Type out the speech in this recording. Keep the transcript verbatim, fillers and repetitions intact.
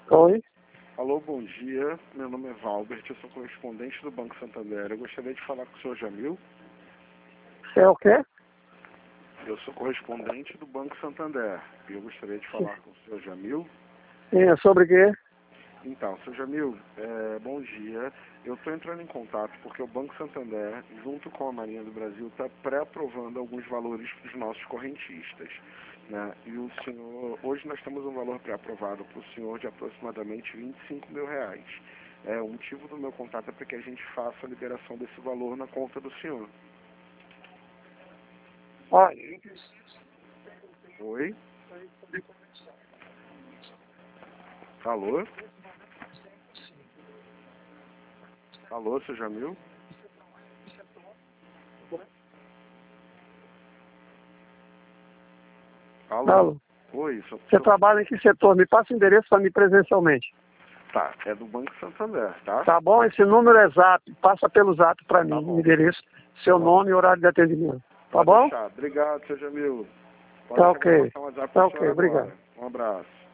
Oi. Alô, bom dia. Meu nome é Valbert, eu sou correspondente do Banco Santander. Eu gostaria de falar com o senhor Jamil. Você é o quê? Eu sou correspondente do Banco Santander e eu gostaria de falar com o senhor Jamil. Sim, é sobre o quê? Então, senhor Jamil, é, bom dia. Eu estou entrando em contato porque o Banco Santander, junto com a Marinha do Brasil, está pré-aprovando alguns valores para os nossos correntistas, né? E o senhor, hoje nós temos um valor pré-aprovado para o senhor de aproximadamente vinte e cinco mil reais. É, o motivo do meu contato é para que a gente faça a liberação desse valor na conta do senhor. Ó, Oi? Alô? Alô, senhor Jamil? Alô? Alô. Oi, sou... Você trabalha em que setor? Me passa o endereço para mim presencialmente. Tá, é do Banco Santander, tá? Tá bom? Esse número é zap. Passa pelo zap para mim, Tá o bom. endereço, seu Tá bom. nome e horário de atendimento. Tá Pode bom? deixar. Obrigado, senhor Jamil. Pode Tá chegar ok. no WhatsApp Tá do ok, senhor agora. obrigado. Um abraço.